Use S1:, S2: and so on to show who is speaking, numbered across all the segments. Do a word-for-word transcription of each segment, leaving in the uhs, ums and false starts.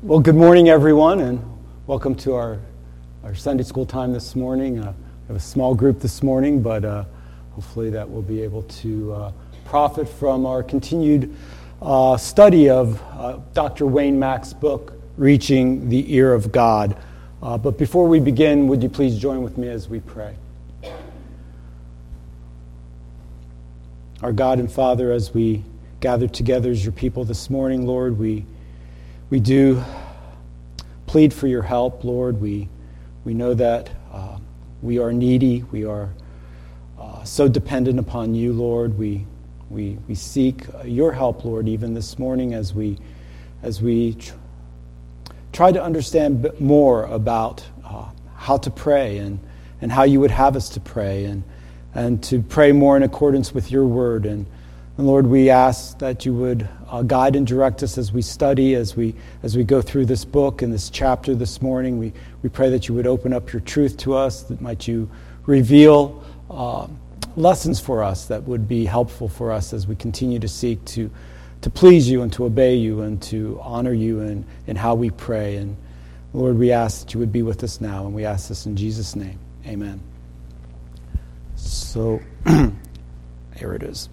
S1: Well, good morning, everyone, and welcome to our, our Sunday school time this morning. Uh, we have a small group this morning, but uh, hopefully that we'll be able to uh, profit from our continued uh, study of uh, Doctor Wayne Mack's book, Reaching the Ear of God. Uh, but before we begin, would you please join with me as we pray? Our God and Father, as we gather together as your people this morning, Lord, we We do plead for your help, Lord. We we know that uh, we are needy. We are uh, so dependent upon you, Lord. We we we seek your help, Lord, even this morning as we as we tr- try to understand more about uh, how to pray and and how you would have us to pray and and to pray more in accordance with your word. And And Lord, we ask that you would uh, guide and direct us as we study, as we as we go through this book and this chapter this morning. We we pray that you would open up your truth to us, that might you reveal uh, lessons for us that would be helpful for us as we continue to seek to to please you and to obey you and to honor you in, in how we pray. And Lord, we ask that you would be with us now, and we ask this in Jesus' name. Amen. So, here it is.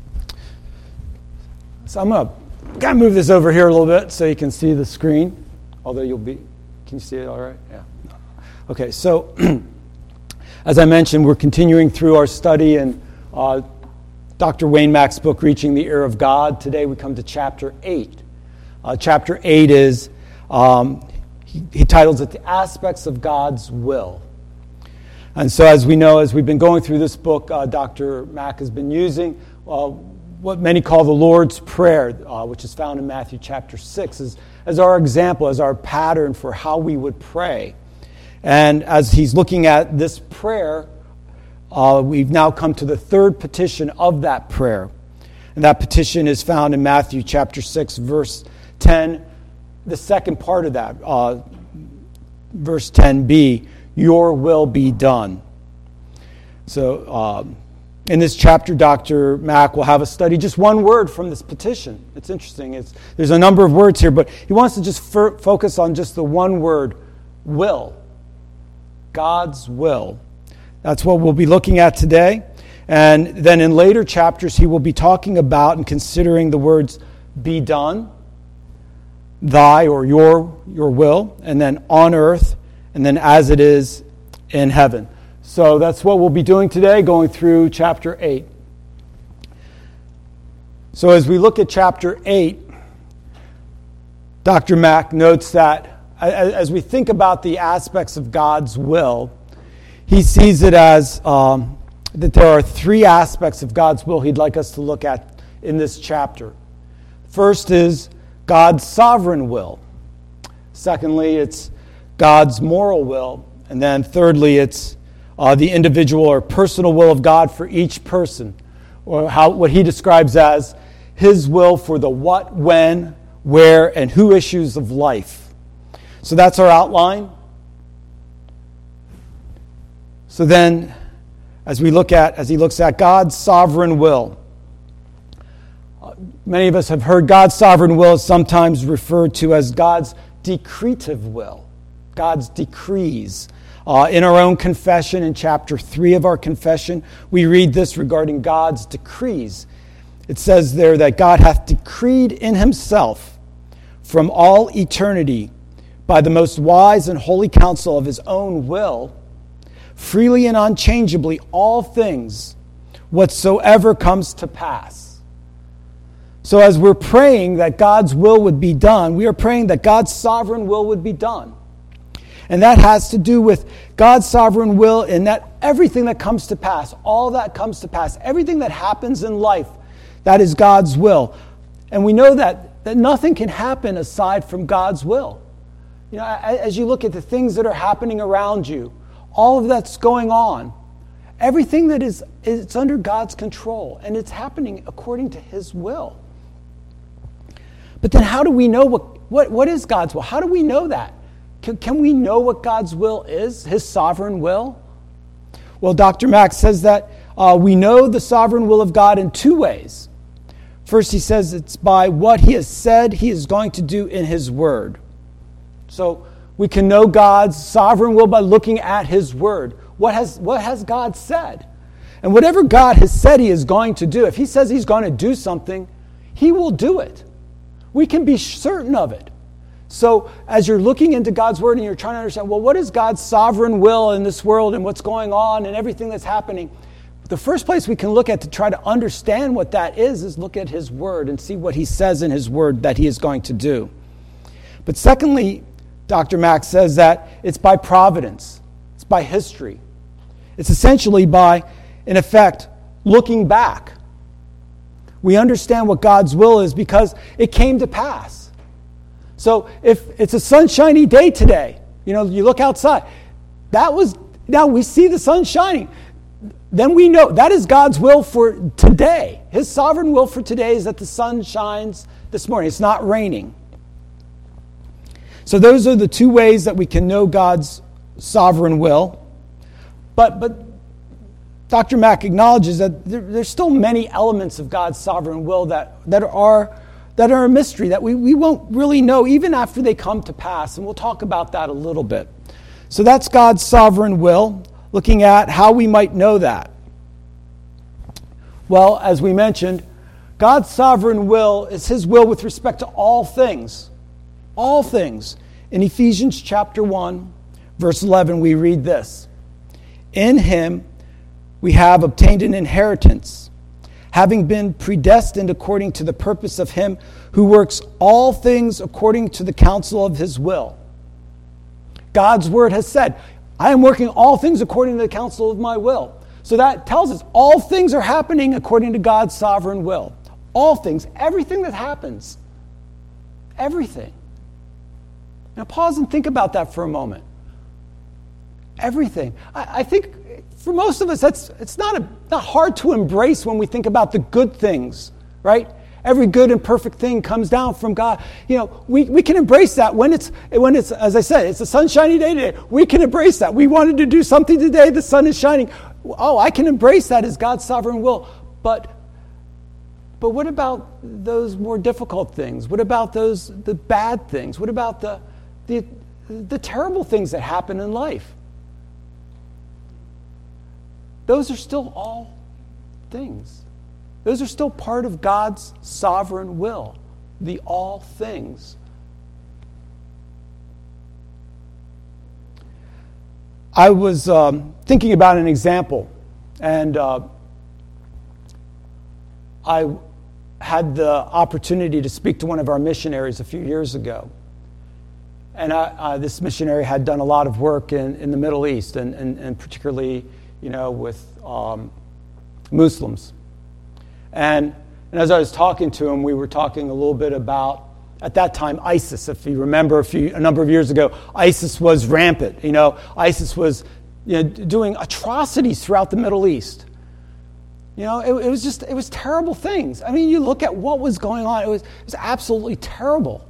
S1: So I'm going to kind of move this over here a little bit so you can see the screen, although you'll be, can you see it all right? Yeah. Okay, so as I mentioned, we're continuing through our study in uh, Doctor Wayne Mack's book, Reaching the Ear of God. Today we come to chapter eight. Uh, chapter eight is, um, he, he titles it, The Aspects of God's Will. And so as we know, as we've been going through this book, uh, Doctor Mack has been using uh, what many call the Lord's Prayer, uh, which is found in Matthew chapter six, as, as our example, as our pattern for how we would pray. And as he's looking at this prayer, uh, we've now come to the third petition of that prayer. And that petition is found in Matthew chapter six, verse ten, the second part of that, uh, verse ten b, your will be done. So, um, in this chapter, Doctor Mack will have us study just one word from this petition. It's interesting. It's, there's a number of words here, but he wants to just f- focus on just the one word, will. God's will. That's what we'll be looking at today. And then in later chapters, he will be talking about and considering the words be done, thy or your, your will, and then on earth, and then as it is in heaven. So that's what we'll be doing today, going through chapter eight. So as we look at chapter eight, Doctor Mack notes that as we think about the aspects of God's will, he sees it as um, that there are three aspects of God's will he'd like us to look at in this chapter. First is God's sovereign will. Secondly, it's God's moral will. And then thirdly, it's Uh, the individual or personal will of God for each person, or how what he describes as his will for the what, when, where, and who issues of life. So that's our outline. So then, as we look at, as he looks at God's sovereign will, uh, many of us have heard God's sovereign will is sometimes referred to as God's decretive will, God's decrees. Uh, in our own confession, in chapter three of our confession, we read this regarding God's decrees. It says there that God hath decreed in himself from all eternity by the most wise and holy counsel of his own will, freely and unchangeably all things whatsoever comes to pass. So as we're praying that God's will would be done, we are praying that God's sovereign will would be done. And that has to do with God's sovereign will in that everything that comes to pass, all that comes to pass, everything that happens in life, that is God's will. And we know that, that nothing can happen aside from God's will. You know, as you look at the things that are happening around you, all of that's going on, everything that is, it's under God's control, and it's happening according to his will. But then how do we know what, what, what is God's will? How do we know that? Can, can we know what God's will is, his sovereign will? Well, Doctor Mack says that uh, we know the sovereign will of God in two ways. First, he says it's by what he has said he is going to do in his word. So we can know God's sovereign will by looking at his word. What has, what has God said? And whatever God has said he is going to do, if he says he's going to do something, he will do it. We can be certain of it. So as you're looking into God's word and you're trying to understand, well, what is God's sovereign will in this world and what's going on and everything that's happening? The first place we can look at to try to understand what that is is look at his word and see what he says in his word that he is going to do. But secondly, Doctor Mack says that it's by providence. It's by history. It's essentially by, in effect, looking back. We understand what God's will is because it came to pass. So if it's a sunshiny day today, you know, you look outside, that was, now we see the sun shining. Then we know that is God's will for today. His sovereign will for today is that the sun shines this morning. It's not raining. So those are the two ways that we can know God's sovereign will. But but Doctor Mack acknowledges that there, there's still many elements of God's sovereign will that, that are that are a mystery that we, we won't really know even after they come to pass. And we'll talk about that a little bit. So that's God's sovereign will, looking at how we might know that. Well, as we mentioned, God's sovereign will is his will with respect to all things. All things. In Ephesians chapter one, verse eleven, we read this. In him we have obtained an inheritance, having been predestined according to the purpose of him who works all things according to the counsel of his will. God's word has said, I am working all things according to the counsel of my will. So that tells us all things are happening according to God's sovereign will. All things, everything that happens. Everything. Now pause and think about that for a moment. Everything. I, I think for most of us, that's it's not a, not hard to embrace when we think about the good things, right? Every good and perfect thing comes down from God. You know, we, we can embrace that when it's, when it's, as I said, it's a sunshiny day today. We can embrace that. We wanted to do something today. The sun is shining. Oh, I can embrace that as God's sovereign will. But, but what about those more difficult things? What about those, the bad things? What about the, the, the terrible things that happen in life? Those are still all things. Those are still part of God's sovereign will, the all things. I was um, thinking about an example, and uh, I had the opportunity to speak to one of our missionaries a few years ago. And I, uh, this missionary had done a lot of work in, in the Middle East, and, and, and particularly, you know, with um, Muslims. And, and as I was talking to him, we were talking a little bit about, at that time, ISIS. If you remember a few, a number of years ago, ISIS was rampant. You know, ISIS was you know, doing atrocities throughout the Middle East. You know, it, it was just, it was terrible things. I mean, you look at what was going on, it was, it was absolutely terrible.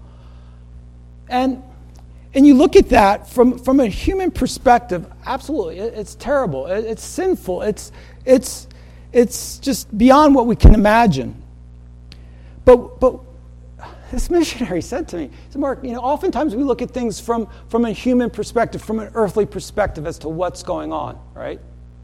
S1: And and you look at that from, from a human perspective, absolutely, it, it's terrible. It, it's sinful. It's it's it's just beyond what we can imagine. But but this missionary said to me, he said, Mark, you know, oftentimes we look at things from, from a human perspective, from an earthly perspective as to what's going on, right?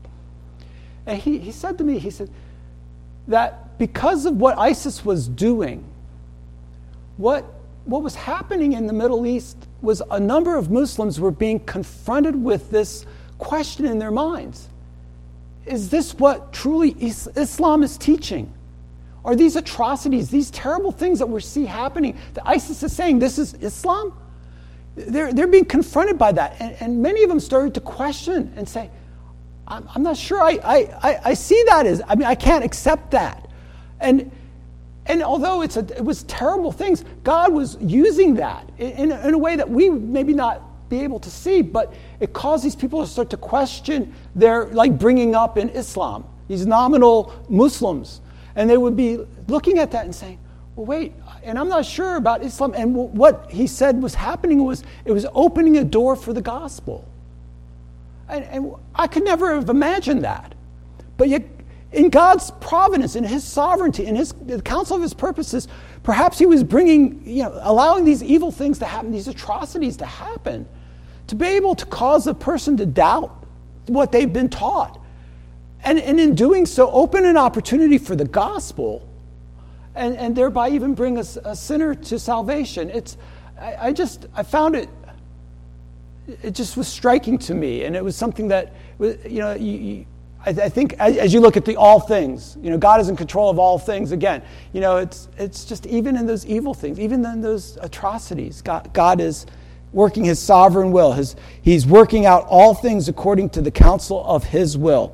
S1: And he, he said to me, he said, that because of what ISIS was doing, what what was happening in the Middle East was a number of Muslims were being confronted with this question in their minds. Is this what truly Islam is teaching? Are these atrocities, these terrible things that we see happening, that ISIS is saying this is Islam? They're, they're being confronted by that. And, and many of them started to question and say, I'm, I'm not sure I, I, I, I see that as, I mean, I can't accept that. And And although it's a, it was terrible things, God was using that in, in a way that we maybe not be able to see, but it caused these people to start to question their, like bringing up in Islam, these nominal Muslims. And they would be looking at that and saying, well, wait, and I'm not sure about Islam. And what he said was happening was, it was opening a door for the gospel. And, and I could never have imagined that. But yet, in God's providence, in his sovereignty, in his the counsel of his purposes, perhaps he was bringing, you know, allowing these evil things to happen, these atrocities to happen, to be able to cause a person to doubt what they've been taught. And, and in doing so, open an opportunity for the gospel and, and thereby even bring a, a sinner to salvation. It's, I, I just, I found it, it just was striking to me. And it was something that, you know, you, you, I, I think as, as you look at the all things, you know, God is in control of all things. Again, you know, it's it's just even in those evil things, even in those atrocities, God, God is working his sovereign will. His, he's working out all things according to the counsel of his will.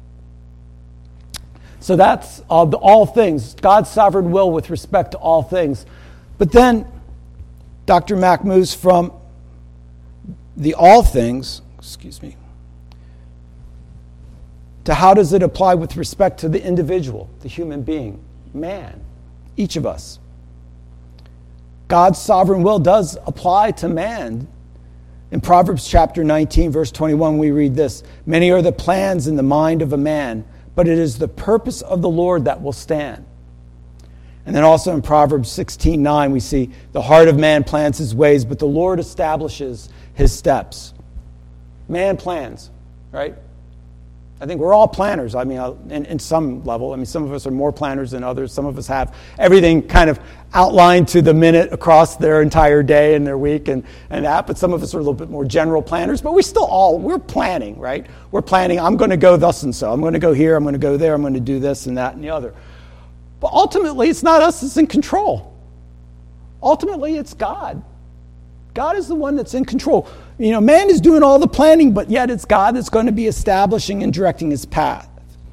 S1: So that's uh, the all things, God's sovereign will with respect to all things. But then Doctor Mack moves from the all things, excuse me, to how does it apply with respect to the individual, the human being, man, each of us. God's sovereign will does apply to man. In Proverbs chapter nineteen, verse twenty-one, we read this: "Many are the plans in the mind of a man, but it is the purpose of the Lord that will stand." And then also in Proverbs sixteen nine, we see, "The heart of man plans his ways, but the Lord establishes his steps." Man plans, right? I think we're all planners. I mean, in, in some level. I mean, some of us are more planners than others. Some of us have everything kind of outlined to the minute across their entire day and their week and, and that. But some of us are a little bit more general planners. But we still all, we're planning, right? We're planning, I'm going to go thus and so. I'm going to go here. I'm going to go there. I'm going to do this and that and the other. But ultimately, it's not us that's in control. Ultimately, it's God. God is the one that's in control. You know, man is doing all the planning, but yet it's God that's going to be establishing and directing his path.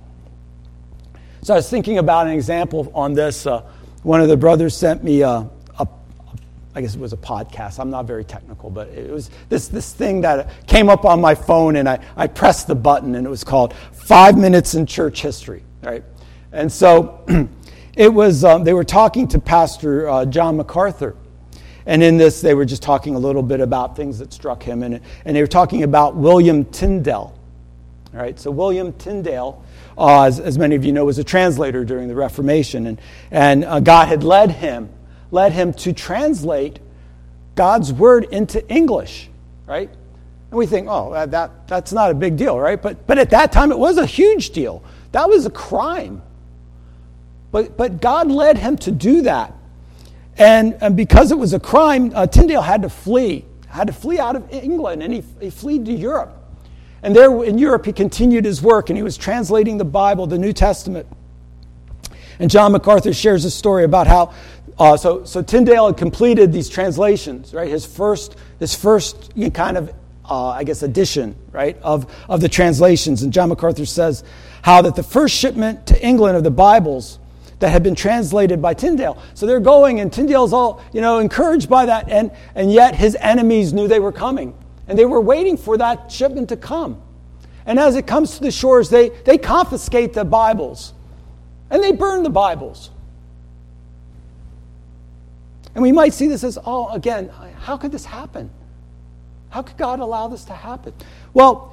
S1: So I was thinking about an example on this. Uh, one of the brothers sent me a, a, I guess it was a podcast. I'm not very technical, but it was this this thing that came up on my phone, and I, I pressed the button, and it was called Five Minutes in Church History, right? And so it was, um, they were talking to Pastor uh, John MacArthur. And in this, they were just talking a little bit about things that struck him. And, and they were talking about William Tyndale. All right, so William Tyndale, uh, as, as many of you know, was a translator during the Reformation. And, and uh, God had led him, led him to translate God's word into English, right? And we think, oh, that, that that's not a big deal, right? But, but at that time, it was a huge deal. That was a crime. But, but God led him to do that. And, and because it was a crime, uh, Tyndale had to flee, had to flee out of England, and he, he fled to Europe. And there in Europe, he continued his work, and he was translating the Bible, the New Testament. And John MacArthur shares a story about how, uh, so, so Tyndale had completed these translations, right? His first, his first you know, kind of, uh, I guess, edition, right, of, of the translations. And John MacArthur says how that the first shipment to England of the Bibles that had been translated by Tyndale. So they're going, and Tyndale's all, you know, encouraged by that, and, and yet his enemies knew they were coming. And they were waiting for that shipment to come. And as it comes to the shores, they, they confiscate the Bibles. And they burn the Bibles. And we might see this as, oh, again, how could this happen? How could God allow this to happen? Well,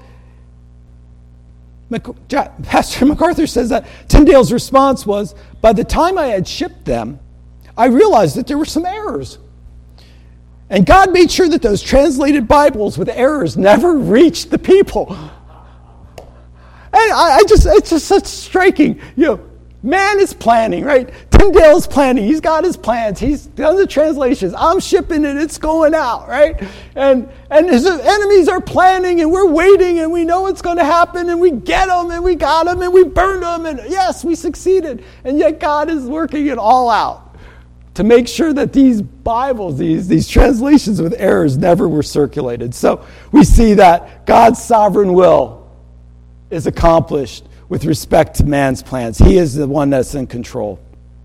S1: Pastor MacArthur says that Tyndale's response was, by the time I had shipped them, I realized that there were some errors. And God made sure that those translated Bibles with errors never reached the people. And I, I just, it's just such striking, you know, man is planning, right? Tyndale's planning. He's got his plans. He's done the translations. I'm shipping it. It's going out, right? And and his enemies are planning, and we're waiting, and we know what's going to happen, and we get them, and we got them, and we burned them, and yes, we succeeded. And yet God is working it all out to make sure that these Bibles, these, these translations with errors never were circulated. So we see that God's sovereign will is accomplished with respect to man's plans. He is the one that's in control.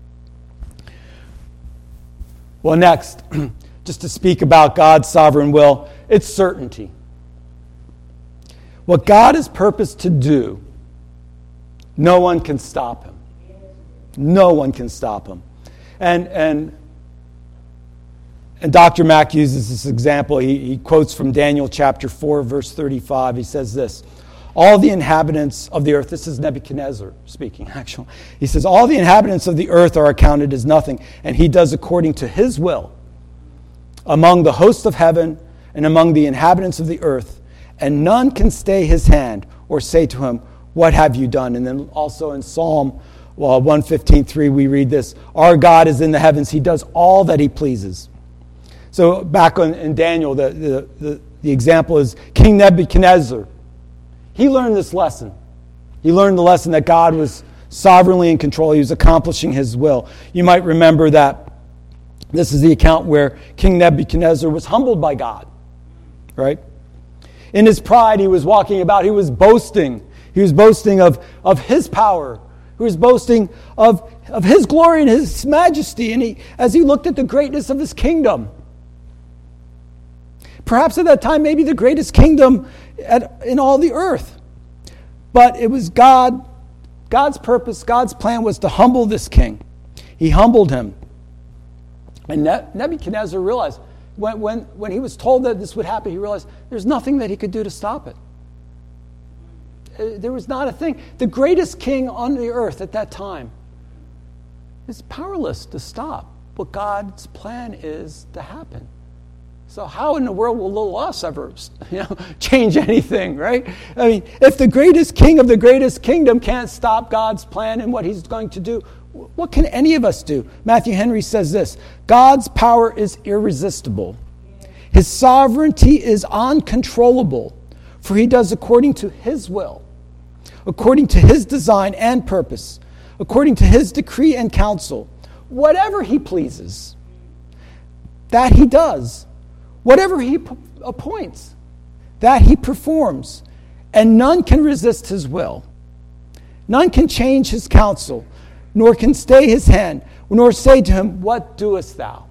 S1: Well, next, just to speak about God's sovereign will, it's certainty. What God has purposed to do, no one can stop him. No one can stop him. And and and Doctor Mack uses this example. He, he quotes from Daniel chapter four, verse thirty-five. He says this: all the inhabitants of the earth, this is Nebuchadnezzar speaking, actually. He says, all the inhabitants of the earth are accounted as nothing, and he does according to his will among the hosts of heaven and among the inhabitants of the earth, and none can stay his hand or say to him, what have you done? And then also in Psalm well, one fifteen three, we read this, our God is in the heavens, he does all that he pleases. So back on, in Daniel, the, the, the, the example is King Nebuchadnezzar. He learned this lesson. He learned the lesson that God was sovereignly in control. He was accomplishing his will. You might remember that this is the account where King Nebuchadnezzar was humbled by God, right? In his pride, he was walking about. He was boasting. He was boasting of, of his power. He was boasting of, of his glory and his majesty. And he, as he looked at the greatness of his kingdom, perhaps at that time, maybe the greatest kingdom at, in all the earth. But it was God, God's purpose, God's plan was to humble this king. He humbled him. And Nebuchadnezzar realized, when, when, when he was told that this would happen, he realized there's nothing that he could do to stop it. There was not a thing. The greatest king on the earth at that time is powerless to stop what God's plan is to happen. So how in the world will little us ever, you know, change anything, right? I mean, if the greatest king of the greatest kingdom can't stop God's plan and what he's going to do, what can any of us do? Matthew Henry says this, God's power is irresistible. His sovereignty is uncontrollable, for he does according to his will, according to his design and purpose, according to his decree and counsel, whatever he pleases, that he does. Whatever he p- appoints, that he performs, and none can resist his will. None can change his counsel, nor can stay his hand, nor say to him, what doest thou?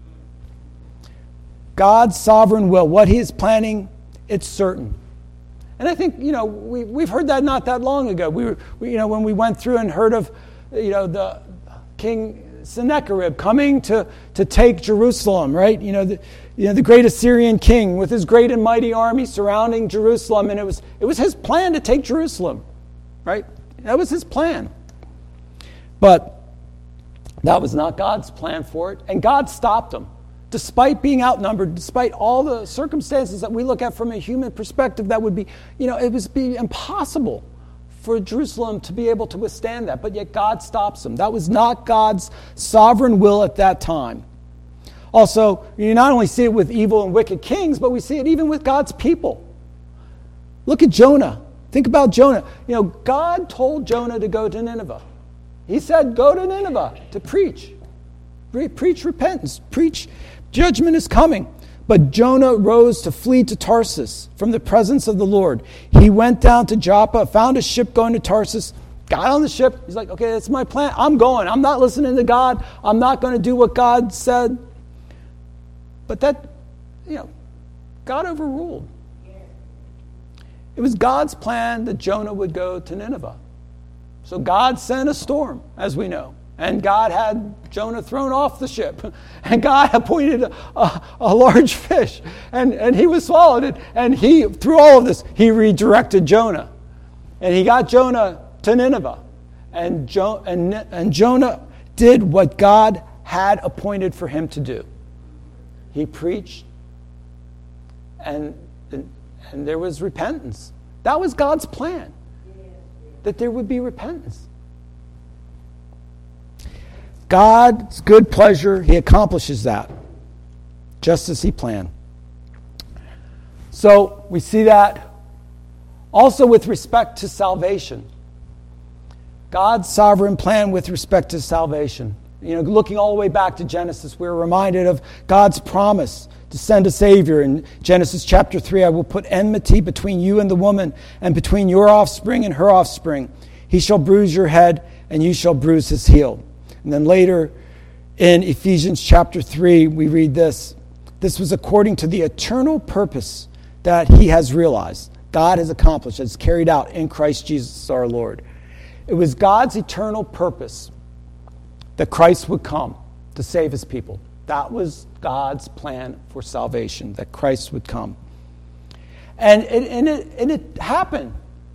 S1: God's sovereign will, what he is planning, it's certain. And I think, you know, we, we've heard that not that long ago. We were, we, you know, when we went through and heard of, you know, the King Sennacherib coming to, to take Jerusalem, right? You know, the, you know, the great Assyrian king with his great and mighty army surrounding Jerusalem, and it was it was his plan to take Jerusalem, right? That was his plan. But that was not God's plan for it, and God stopped him. Despite being outnumbered, despite all the circumstances that we look at from a human perspective, that would be, you know, it would be impossible for Jerusalem to be able to withstand that, but yet God stops them. That was not God's sovereign will at that time. Also, you not only see it with evil and wicked kings, but we see it even with God's people. Look at Jonah. Think about Jonah. You know, God told Jonah to go to Nineveh. He said, go to Nineveh to preach. Pre- preach repentance. Preach judgment is coming. But Jonah rose to flee to Tarsus from the presence of the Lord. He went down to Joppa, found a ship going to Tarsus, got on the ship. He's like, okay, that's my plan. I'm going. I'm not listening to God. I'm not going to do what God said. But that, you know, God overruled. It was God's plan that Jonah would go to Nineveh. So God sent a storm, as we know. And God had Jonah thrown off the ship. And God appointed a, a, a large fish. And, and he was swallowed. And, and he, through all of this, he redirected Jonah. And he got Jonah to Nineveh. And, jo- and, and Jonah did what God had appointed for him to do. He preached. And, and, and there was repentance. That was God's plan. That there would be repentance. God's good pleasure, he accomplishes that, just as he planned. So we see that also with respect to salvation. God's sovereign plan with respect to salvation. You know, looking all the way back to Genesis, we're reminded of God's promise to send a Savior. In Genesis chapter three, I will put enmity between you and the woman, and between your offspring and her offspring. He shall bruise your head, and you shall bruise his heel. And then later in Ephesians chapter three, we read this. This was according to the eternal purpose that he has realized. God has accomplished, has carried out in Christ Jesus our Lord. It was God's eternal purpose that Christ would come to save his people. That was God's plan for salvation, that Christ would come. And it, and it, and it happened.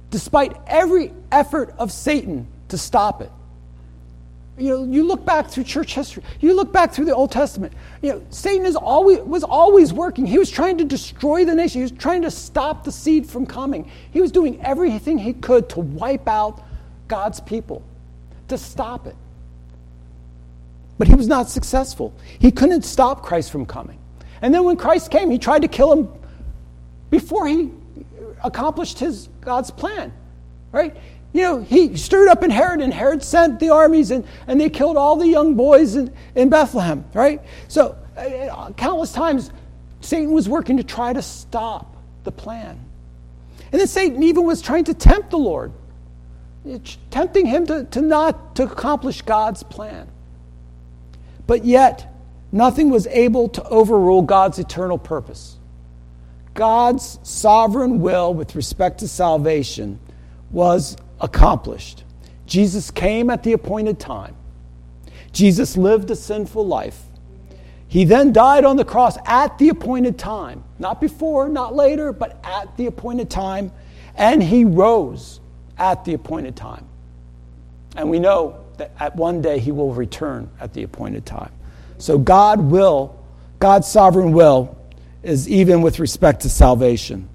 S1: despite every effort of Satan to stop it. You know, you look back through church history, you look back through the Old Testament, you know, Satan is always, was always working. He was trying to destroy the nation. He was trying to stop the seed from coming. He was doing everything he could to wipe out God's people, to stop it. But he was not successful. He couldn't stop Christ from coming. And then when Christ came, he tried to kill him before he accomplished his God's plan, right? You know, he stirred up in Herod, and Herod sent the armies, and, and they killed all the young boys in, in Bethlehem, right? So uh, countless times, Satan was working to try to stop the plan. And then Satan even was trying to tempt the Lord, tempting him to, to not to accomplish God's plan. But yet, nothing was able to overrule God's eternal purpose. God's sovereign will with respect to salvation was accomplished. Jesus came at the appointed time. Jesus lived a sinful life. He then died on the cross at the appointed time. Not before, not later, but at the appointed time. And he rose at the appointed time. And we know that at one day he will return at the appointed time. So God will, God's sovereign will is even with respect to salvation.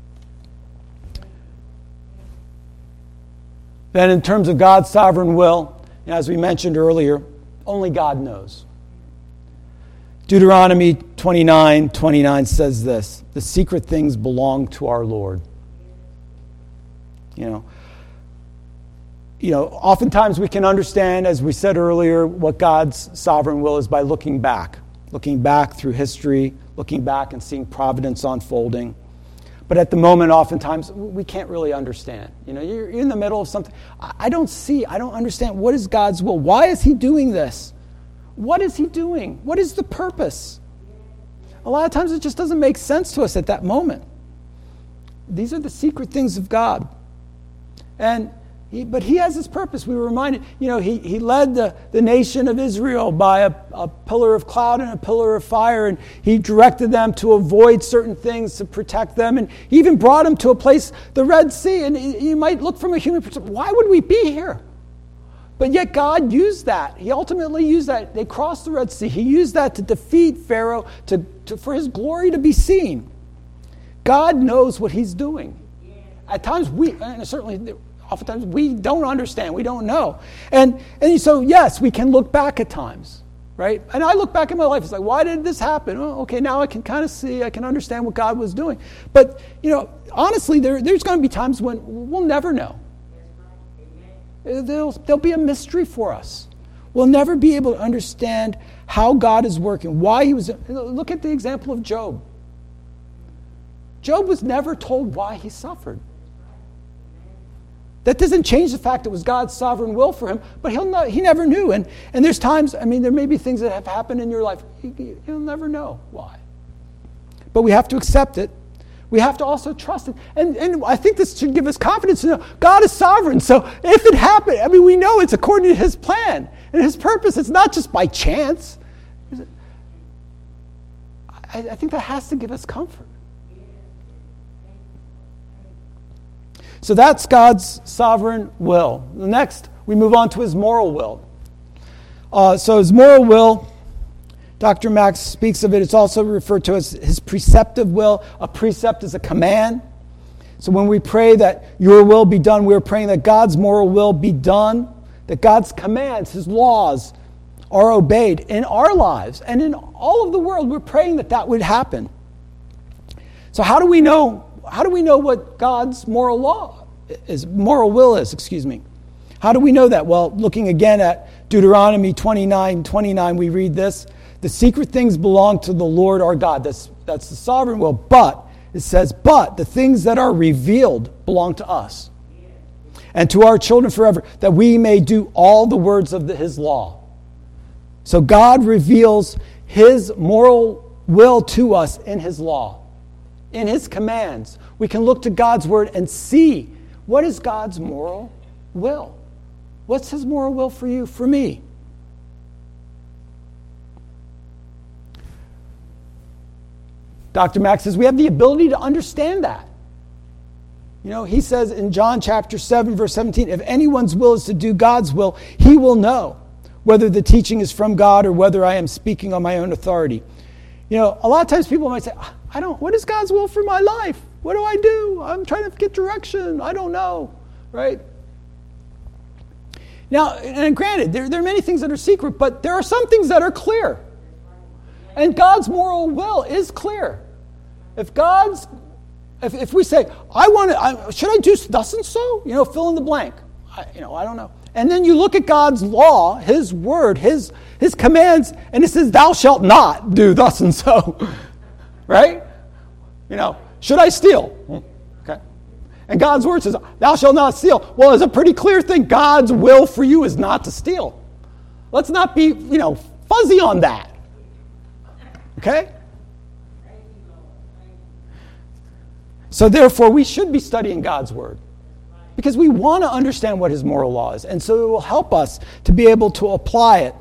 S1: Then in terms of God's sovereign will, as we mentioned earlier, only God knows. Deuteronomy twenty-nine twenty-nine says this: the secret things belong to our Lord. You know, you know, oftentimes we can understand, as we said earlier, what God's sovereign will is by looking back. Looking back through history, looking back and seeing providence unfolding. But at the moment, oftentimes, we can't really understand. You know, you're in the middle of something. I don't see, I don't understand. What is God's will? Why is he doing this? What is he doing? What is the purpose? A lot of times it just doesn't make sense to us at that moment. These are the secret things of God. And he, but he has his purpose. We were reminded, you know, he, he led the, the nation of Israel by a, a pillar of cloud and a pillar of fire, and he directed them to avoid certain things, to protect them, and he even brought them to a place, the Red Sea, and you might look from a human perspective, why would we be here? But yet God used that. He ultimately used that. They crossed the Red Sea. He used that to defeat Pharaoh, to, to for his glory to be seen. God knows what he's doing. At times we, and certainly oftentimes we don't understand, we don't know. And and so, yes, we can look back at times, right? And I look back at my life, it's like, why did this happen? Oh, okay, now I can kind of see, I can understand what God was doing. But, you know, honestly, there, there's going to be times when we'll never know. There'll, there'll be a mystery for us. We'll never be able to understand how God is working, why he was. Look at the example of Job. Job was never told why he suffered. That doesn't change the fact it was God's sovereign will for him, but he'll not, he never knew. And, and there's times, I mean, there may be things that have happened in your life. You'll never know why. But we have to accept it. We have to also trust it. And, and I think this should give us confidence to know God is sovereign. So if it happened, I mean, we know it's according to his plan and his purpose. It's not just by chance. I, I think that has to give us comfort. So that's God's sovereign will. The next, we move on to his moral will. Uh, so his moral will, Doctor Max speaks of it. It's also referred to as his preceptive will. A precept is a command. So when we pray that your will be done, we're praying that God's moral will be done, that God's commands, his laws, are obeyed in our lives and in all of the world. We're praying that that would happen. So how do we know? How do we know what God's moral law is? Moral will is, excuse me. How do we know that? Well, looking again at Deuteronomy twenty-nine twenty-nine, we read this: the secret things belong to the Lord our God. That's that's the sovereign will. But it says, but the things that are revealed belong to us and to our children forever, that we may do all the words of the, his law. So God reveals his moral will to us in his law. In his commands, we can look to God's word and see what is God's moral will. What's his moral will for you, for me? Doctor Max says we have the ability to understand that. You know, he says in John chapter seven, verse seventeen, if anyone's will is to do God's will, he will know whether the teaching is from God or whether I am speaking on my own authority. You know, a lot of times people might say, I don't, what is God's will for my life? What do I do? I'm trying to get direction. I don't know, right? Now, and granted, there, there are many things that are secret, but there are some things that are clear. And God's moral will is clear. If God's, if, if we say, I want to, I, should I do thus and so? You know, fill in the blank. I, you know, I don't know. And then you look at God's law, His word, His His commands, and it says, thou shalt not do thus and so. Right? You know, should I steal? Okay. And God's word says, thou shalt not steal. Well, it's a pretty clear thing. God's will for you is not to steal. Let's not be, you know, fuzzy on that. Okay? So therefore, we should be studying God's word. Because we want to understand what His moral law is. And so it will help us to be able to apply it.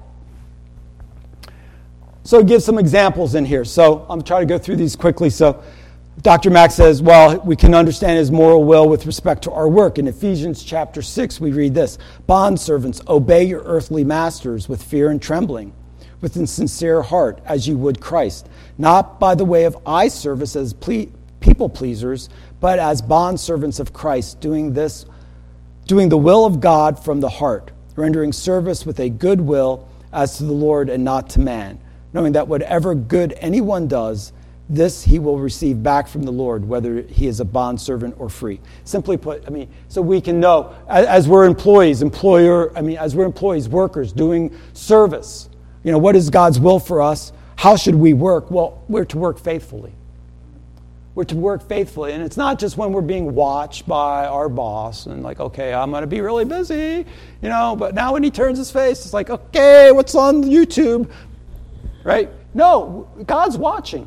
S1: So give some examples in here. So I'm trying to go through these quickly. So Doctor Mack says, well, we can understand His moral will with respect to our work. In Ephesians chapter six, we read this. Bondservants, obey your earthly masters with fear and trembling, with a sincere heart, as you would Christ, not by the way of eye service as ple- people pleasers, but as bondservants of Christ, doing this, doing the will of God from the heart, rendering service with a good will as to the Lord and not to man, knowing that whatever good anyone does, this he will receive back from the Lord, whether he is a bondservant or free. Simply put, I mean, so we can know, as, as we're employees, employer, I mean, as we're employees, workers, doing service, you know, what is God's will for us? How should we work? Well, we're to work faithfully. We're to work faithfully. And it's not just when we're being watched by our boss and like, okay, I'm going to be really busy, you know, but now when he turns his face, it's like, okay, what's on YouTube? Right? No, God's watching.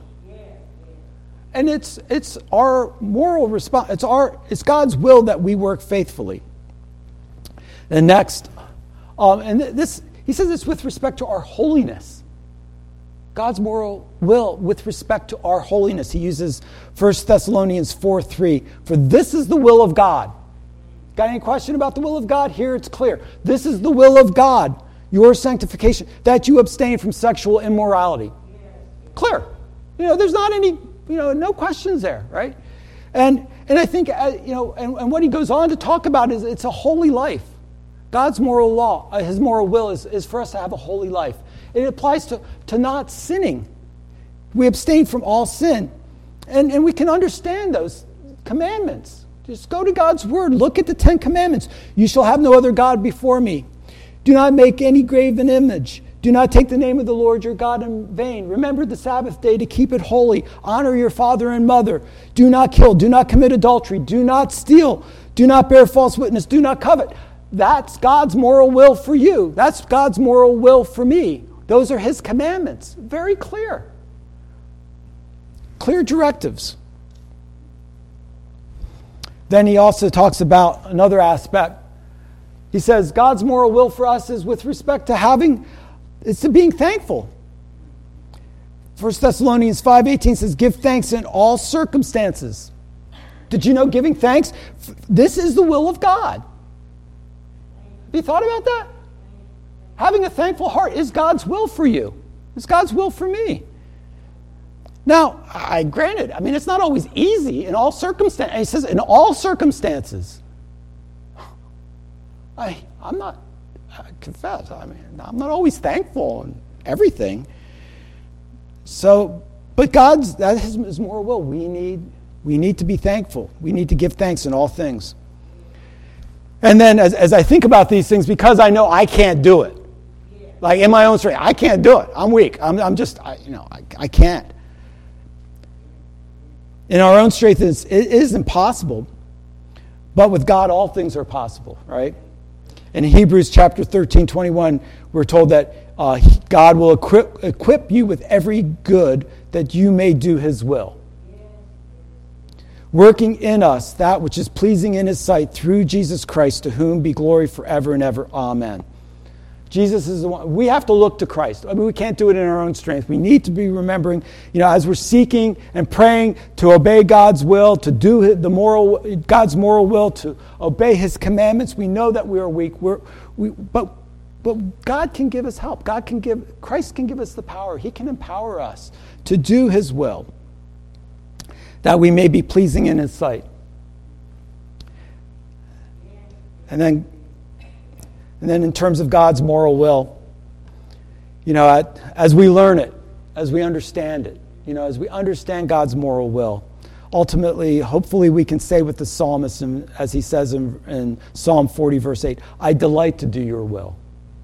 S1: And it's it's our moral response. It's our it's God's will that we work faithfully. And next, um, and this he says it's with respect to our holiness. God's moral will with respect to our holiness. He uses First Thessalonians four three. For this is the will of God. Got any question about the will of God? Here it's clear. This is the will of God, your sanctification, that you abstain from sexual immorality. Clear. You know, there's not any, you know, no questions there, right? And and I think, uh, you know, and, and what he goes on to talk about is it's a holy life. God's moral law, uh, His moral will is, is for us to have a holy life. It applies to, to not sinning. We abstain from all sin. And, and we can understand those commandments. Just go to God's word. Look at the Ten Commandments. You shall have no other God before me. Do not make any graven image. Do not take the name of the Lord your God in vain. Remember the Sabbath day to keep it holy. Honor your father and mother. Do not kill. Do not commit adultery. Do not steal. Do not bear false witness. Do not covet. That's God's moral will for you. That's God's moral will for me. Those are His commandments. Very clear. Clear directives. Then he also talks about another aspect. He says God's moral will for us is with respect to having, it's to being thankful. First Thessalonians five eighteen says, give thanks in all circumstances. Did you know giving thanks? This is the will of God. Have you thought about that? Having a thankful heart is God's will for you. It's God's will for me. Now, I granted, I mean, it's not always easy in all circumstances. He says, in all circumstances. I, I'm not, I confess, I mean, I'm not always thankful in everything. So, but God's, that is His moral will. We need, we need to be thankful. We need to give thanks in all things. And then as, as I think about these things, because I know I can't do it, like in my own strength, I can't do it. I'm weak. I'm, I'm just, I, you know, I, I can't. In our own strength, it's, it is impossible. But with God, all things are possible, right? In Hebrews chapter thirteen, twenty-one, we're told that uh, God will equip, equip you with every good that you may do His will. Working in us that which is pleasing in His sight through Jesus Christ, to whom be glory forever and ever. Amen. Jesus is the one. We have to look to Christ. I mean, we can't do it in our own strength. We need to be remembering, you know, as we're seeking and praying to obey God's will, to do the moral, God's moral will, to obey His commandments. We know that we are weak. We're, we, but, but God can give us help. God can give, Christ can give us the power. He can empower us to do His will, that we may be pleasing in His sight. And then, and then in terms of God's moral will, you know, as we learn it, as we understand it, you know, as we understand God's moral will, ultimately, hopefully we can say with the psalmist, as he says in, in Psalm forty, verse eight, I delight to do your will.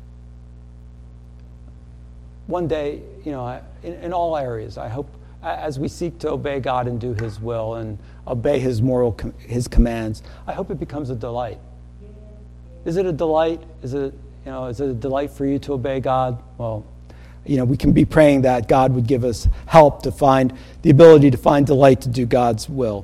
S1: One day, you know, in, in all areas, I hope, as we seek to obey God and do His will and obey His moral, His commands, I hope it becomes a delight. Is it a delight? Is it, you know, is it a delight for you to obey God? Well, you know, we can be praying that God would give us help to find the ability to find delight to do God's will.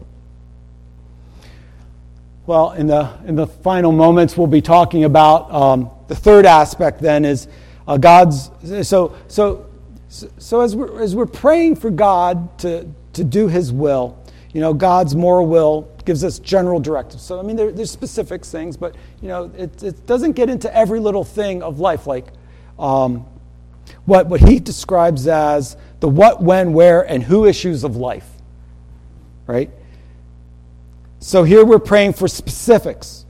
S1: Well, in the in the final moments, we'll be talking about um, the third aspect. Then is uh, God's. So so so as we're as we're praying for God to to do His will, you know, God's moral will gives us general directives. So, I mean, there, there's specific things, but, you know, it, it doesn't get into every little thing of life, like um, what, what he describes as the what, when, where, and who issues of life, right? So here we're praying for specifics,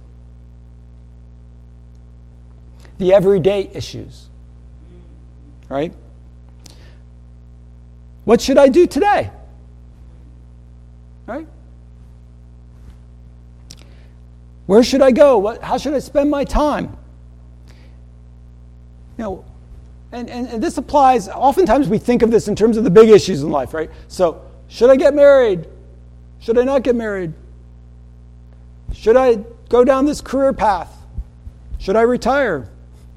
S1: the everyday issues, right? What should I do today? Right? Where should I go? What, how should I spend my time? You know, and, and, and this applies, oftentimes we think of this in terms of the big issues in life, right? So, should I get married? Should I not get married? Should I go down this career path? Should I retire?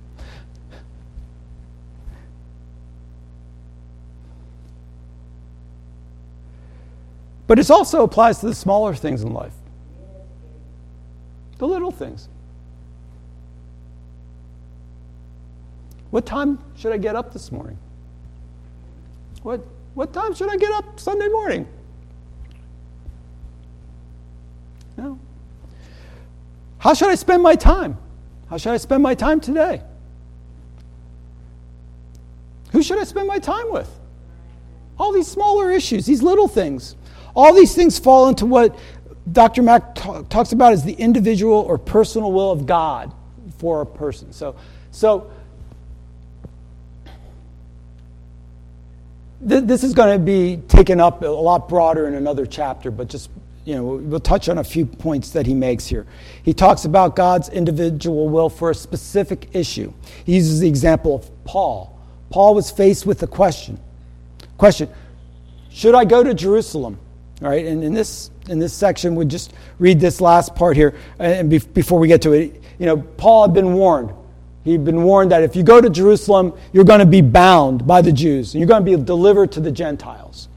S1: But it also applies to the smaller things in life. The little things. What time should I get up this morning? What, what time should I get up Sunday morning? No. How should I spend my time? How should I spend my time today? Who should I spend my time with? All these smaller issues, these little things. All these things fall into what Doctor Mack t- talks about as the individual or personal will of God for a person. So, so th- this is going to be taken up a lot broader in another chapter, but just, you know, we'll touch on a few points that he makes here. He talks about God's individual will for a specific issue. He uses the example of Paul. Paul was faced with the question. Question, should I go to Jerusalem? All right, and in this in this section, we just read this last part here, and be, before we get to it, you know, Paul had been warned. He'd been warned that if you go to Jerusalem, you're going to be bound by the Jews, and you're going to be delivered to the Gentiles.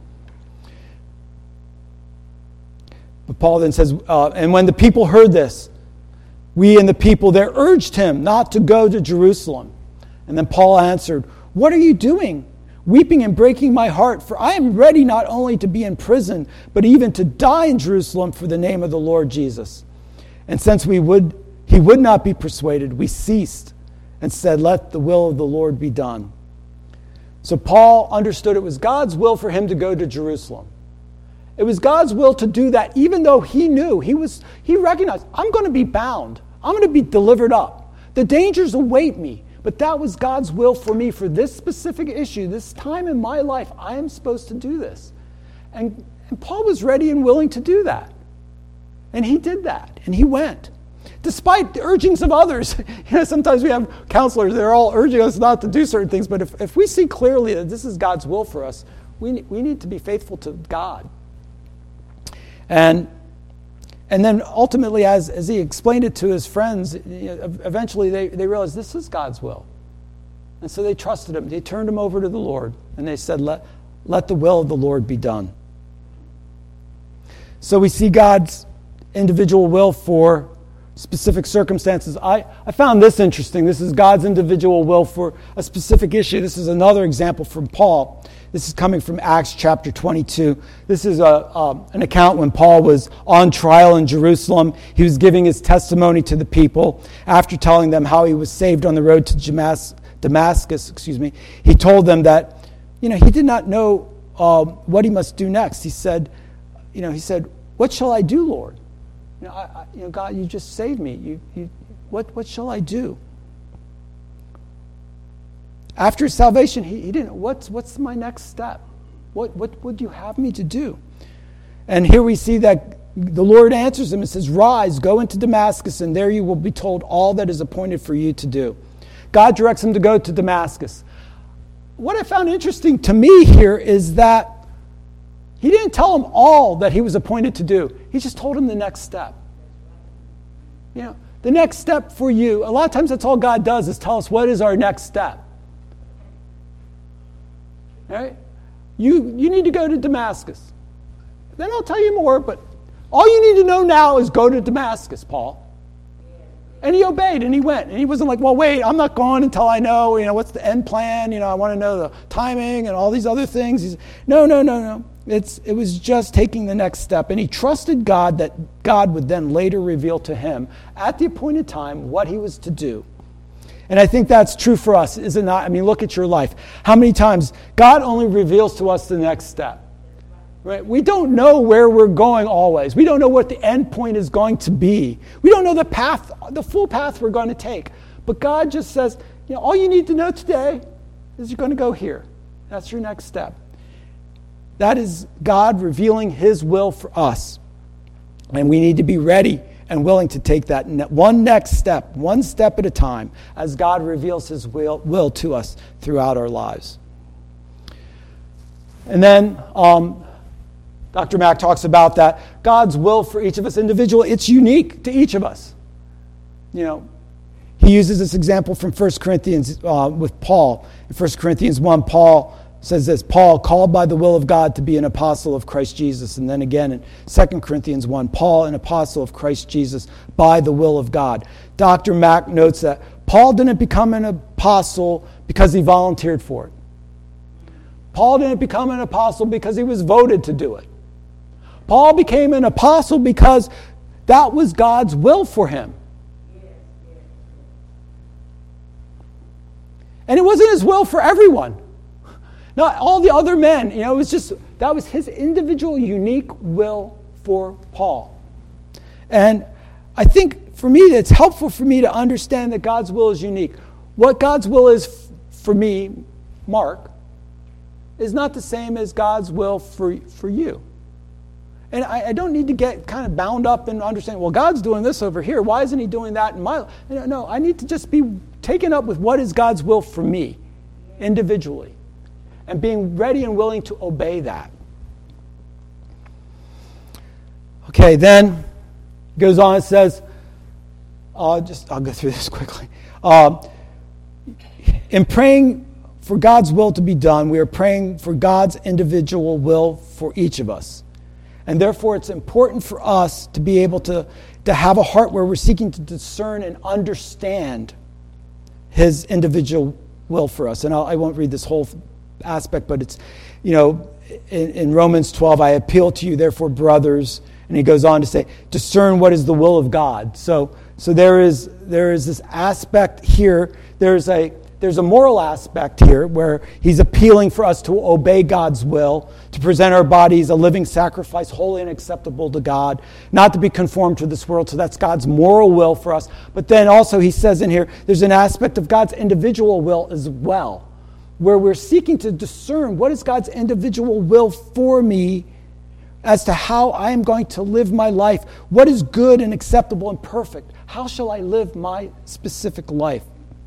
S1: But Paul then says, uh, and when the people heard this, we and the people there urged him not to go to Jerusalem. And then Paul answered, what are you doing? Weeping and breaking my heart, for I am ready not only to be in prison, but even to die in Jerusalem for the name of the Lord Jesus. And since we would, he would not be persuaded, we ceased and said, let the will of the Lord be done. So Paul understood it was God's will for him to go to Jerusalem. It was God's will to do that, even though he knew, he was, he recognized, I'm going to be bound. I'm going to be delivered up. The dangers await me. But that was God's will for me for this specific issue, this time in my life. I am supposed to do this. And, and Paul was ready and willing to do that. And he did that. And he went. Despite the urgings of others. You know, sometimes we have counselors, they're all urging us not to do certain things. But if, if we see clearly that this is God's will for us, we, we need to be faithful to God. And And then ultimately, as, as he explained it to his friends, you know, eventually they, they realized this is God's will. And so they trusted him. They turned him over to the Lord. And they said, let, let the will of the Lord be done. So we see God's individual will for, specific circumstances. I, I found this interesting. This is God's individual will for a specific issue. This is another example from Paul. This is coming from Acts chapter twenty-two. This is a, um, an account when Paul was on trial in Jerusalem. He was giving his testimony to the people after telling them how he was saved on the road to Damas- Damascus. Excuse me. He told them that, you know, he did not know uh, what he must do next. He said, you know, he said, "What shall I do, Lord? You know, I, I, you know, God, you just saved me. You, you, what, what shall I do?" After salvation, he, he didn't know, what's, what's my next step? What, what would you have me to do? And here we see that the Lord answers him and says, "Rise, go into Damascus, and there you will be told all that is appointed for you to do." God directs him to go to Damascus. What I found interesting to me here is that he didn't tell him all that he was appointed to do. He just told him the next step. You know, the next step for you, a lot of times that's all God does is tell us what is our next step. All right? You, you need to go to Damascus. Then I'll tell you more, but all you need to know now is go to Damascus, Paul. And he obeyed, and he went. And he wasn't like, well, wait, I'm not going until I know, you know, what's the end plan? You know, I want to know the timing and all these other things. He's, no, no, no, no. It's, it was just taking the next step. And he trusted God that God would then later reveal to him at the appointed time what he was to do. And I think that's true for us, is it not? I mean, look at your life. How many times God only reveals to us the next step? Right? We don't know where we're going always. We don't know what the end point is going to be. We don't know the path, the full path we're going to take. But God just says, you know, all you need to know today is you're going to go here. That's your next step. That is God revealing his will for us. And we need to be ready and willing to take that one next step, one step at a time, as God reveals his will, will to us throughout our lives. And then um, Doctor Mack talks about that God's will for each of us individually, it's unique to each of us. You know, he uses this example from First Corinthians uh, with Paul. In First Corinthians one, Paul says this, Paul, called by the will of God to be an apostle of Christ Jesus. And then again in Second Corinthians one, Paul, an apostle of Christ Jesus by the will of God. Doctor Mack notes that Paul didn't become an apostle because he volunteered for it. Paul didn't become an apostle because he was voted to do it. Paul became an apostle because that was God's will for him. And it wasn't his will for everyone. Not all the other men, you know, it was just, that was his individual, unique will for Paul. And I think for me, it's helpful for me to understand that God's will is unique. What God's will is f- for me, Mark, is not the same as God's will for, for you. And I, I don't need to get kind of bound up and understand, well, God's doing this over here. Why isn't he doing that in my life? No, no, I need to just be taken up with what is God's will for me individually. And being ready and willing to obey that. Okay, then it goes on, it says, uh, just I'll go through this quickly. Uh, in praying for God's will to be done, we are praying for God's individual will for each of us. And therefore, it's important for us to be able to, to have a heart where we're seeking to discern and understand his individual will for us. And I'll, I won't read this whole aspect, but it's, you know, in, in Romans twelve, I appeal to you, therefore, brothers, and he goes on to say, discern what is the will of God. So, so there is there is this aspect here. There's a there's a moral aspect here where he's appealing for us to obey God's will, to present our bodies a living sacrifice, holy and acceptable to God, not to be conformed to this world. So that's God's moral will for us. But then also he says in here, there's an aspect of God's individual will as well, where we're seeking to discern what is God's individual will for me as to how I am going to live my life. What is good and acceptable and perfect? How shall I live my specific life?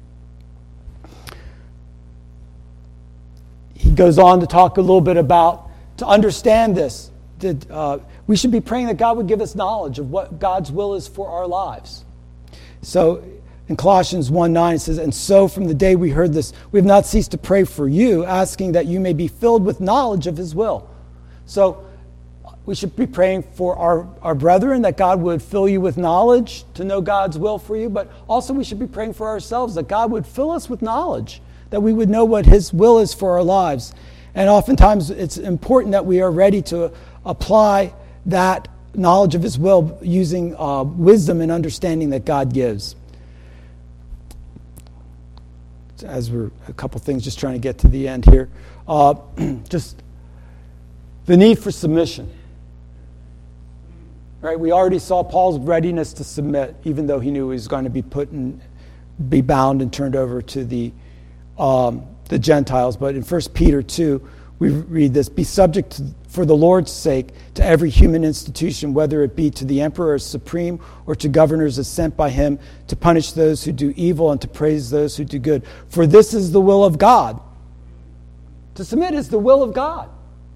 S1: He goes on to talk a little bit about, to understand this, that uh, we should be praying that God would give us knowledge of what God's will is for our lives. So in Colossians one nine, it says, and so from the day we heard this, we have not ceased to pray for you, asking that you may be filled with knowledge of his will. So we should be praying for our, our brethren, that God would fill you with knowledge to know God's will for you. But also we should be praying for ourselves, that God would fill us with knowledge, that we would know what his will is for our lives. And oftentimes it's important that we are ready to apply that knowledge of his will using uh, wisdom and understanding that God gives. As we're a couple things, just trying to get to the end here. Uh, just the need for submission. Right? We already saw Paul's readiness to submit, even though he knew he was going to be put in, be bound and turned over to the um, the Gentiles. But in First Peter two, we read this: "Be subject to, for the Lord's sake, to every human institution, whether it be to the emperor as supreme or to governors as sent by him, to punish those who do evil and to praise those who do good. For this is the will of God." To submit is the will of God.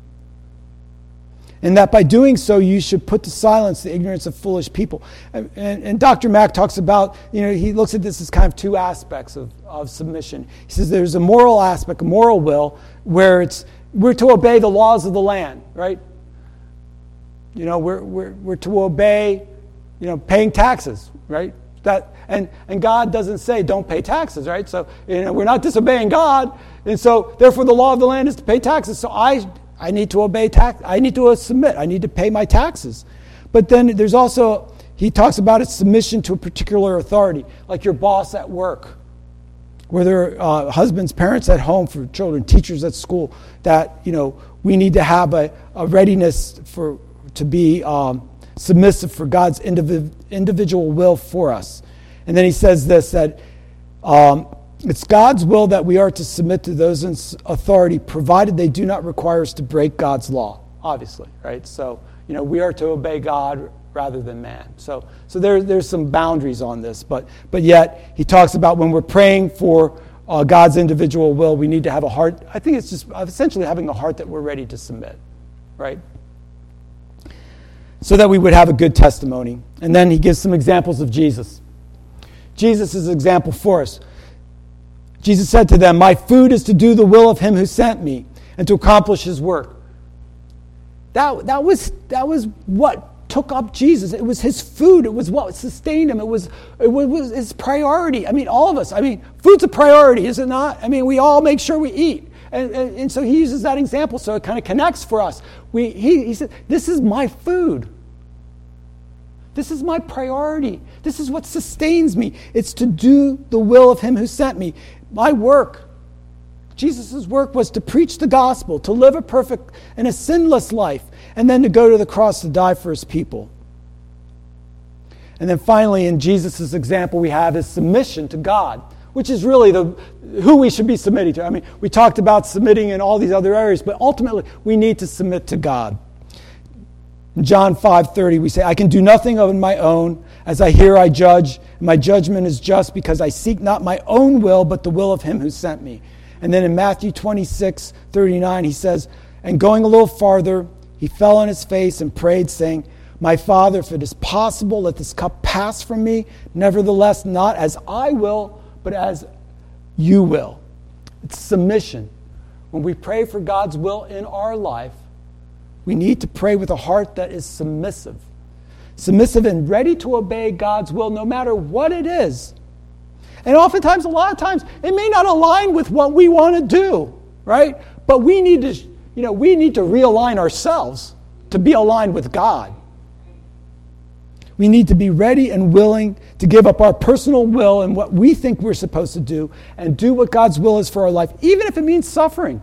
S1: And that by doing so, you should put to silence the ignorance of foolish people. And, and, and Doctor Mack talks about, you know, he looks at this as kind of two aspects of, of submission. He says there's a moral aspect, a moral will, where it's we're to obey the laws of the land, right? You know, we're we're we're to obey, you know, paying taxes, right? That and and God doesn't say don't pay taxes, right? So, you know, we're not disobeying God, and so therefore the law of the land is to pay taxes. So I. I need to obey tax. I need to submit. I need to pay my taxes. But then there's also, he talks about its submission to a particular authority, like your boss at work, where there are uh, husbands, parents at home for children, teachers at school, that, you know, we need to have a, a readiness for to be um, submissive for God's indiv- individual will for us. And then he says this, that um, it's God's will that we are to submit to those in authority, provided they do not require us to break God's law, obviously, right? So, you know, we are to obey God rather than man. So so there, there's some boundaries on this, but but yet he talks about when we're praying for uh, God's individual will, we need to have a heart. I think it's just essentially having a heart that we're ready to submit, right? So that we would have a good testimony. And then he gives some examples of Jesus. Jesus is an example for us. Jesus said to them, "My food is to do the will of him who sent me and to accomplish his work." That, that was that was what took up Jesus. It was his food. It was what sustained him. It was, it was his priority. I mean, all of us. I mean, food's a priority, is it not? I mean, we all make sure we eat. And, and, and so he uses that example so it kind of connects for us. We, he, he said, this is my food. This is my priority. This is what sustains me. It's to do the will of him who sent me. My work, Jesus' work, was to preach the gospel, to live a perfect and a sinless life, and then to go to the cross to die for his people. And then finally, in Jesus' example, we have his submission to God, which is really the who we should be submitting to. I mean, we talked about submitting in all these other areas, but ultimately we need to submit to God. In John five thirty, we say, "I can do nothing of my own. As I hear, I judge. And my judgment is just, because I seek not my own will, but the will of him who sent me." And then in Matthew twenty-six thirty-nine, he says, "And going a little farther, he fell on his face and prayed, saying, 'My Father, if it is possible, let this cup pass from me. Nevertheless, not as I will, but as you will.'" It's submission. When we pray for God's will in our life, we need to pray with a heart that is submissive. Submissive and ready to obey God's will no matter what it is. And oftentimes, a lot of times, it may not align with what we want to do, right? But we need to, you know, we need to realign ourselves to be aligned with God. We need to be ready and willing to give up our personal will and what we think we're supposed to do and do what God's will is for our life, even if it means suffering.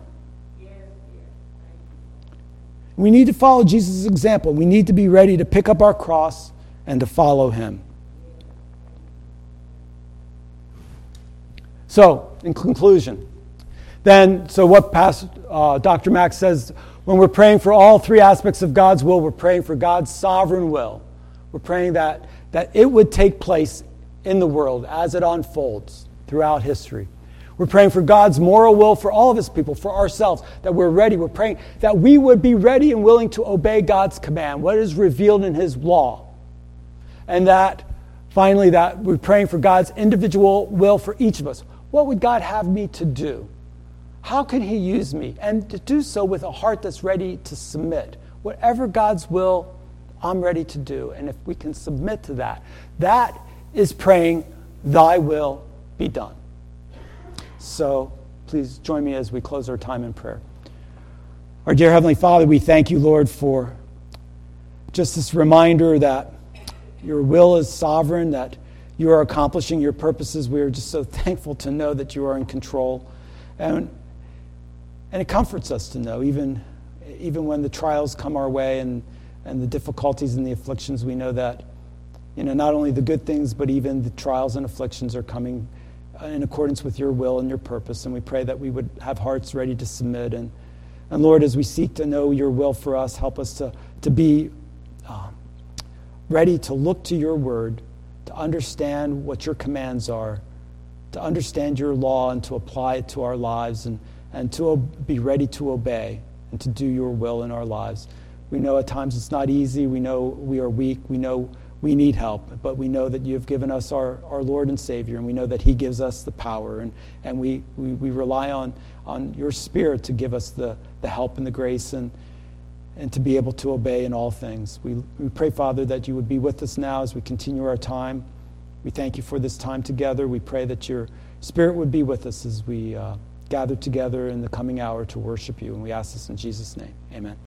S1: We need to follow Jesus' example. We need to be ready to pick up our cross and to follow him. So, in conclusion, then, so what Pastor, uh, Doctor Mack says, when we're praying for all three aspects of God's will, we're praying for God's sovereign will. We're praying that, that it would take place in the world as it unfolds throughout history. We're praying for God's moral will for all of his people, for ourselves, that we're ready. We're praying that we would be ready and willing to obey God's command, what is revealed in his law. And that, finally, that we're praying for God's individual will for each of us. What would God have me to do? How can he use me? And to do so with a heart that's ready to submit. whatever God's will, I'm ready to do. And if we can submit to that, that is praying, thy will be done. So please join me as we close our time in prayer. Our dear Heavenly Father, we thank you, Lord, for just this reminder that your will is sovereign, that you are accomplishing your purposes. We are just so thankful to know that you are in control. And, and it comforts us to know, even, even when the trials come our way and, and the difficulties and the afflictions, we know that, you know, not only the good things, but even the trials and afflictions are coming in accordance with your will and your purpose. And we pray that we would have hearts ready to submit. And, and Lord, as we seek to know your will for us, help us to, to be uh, ready to look to your word, to understand what your commands are, to understand your law and to apply it to our lives, and, and to be ready to obey and to do your will in our lives. We know at times it's not easy. We know we are weak. We know we need help, but we know that you have given us our, our Lord and Savior, and we know that he gives us the power, and, and we, we, we rely on, on your Spirit to give us the, the help and the grace and, and to be able to obey in all things. We, we pray, Father, that you would be with us now as we continue our time. We thank you for this time together. We pray that your Spirit would be with us as we uh, gather together in the coming hour to worship you, and we ask this in Jesus' name. Amen.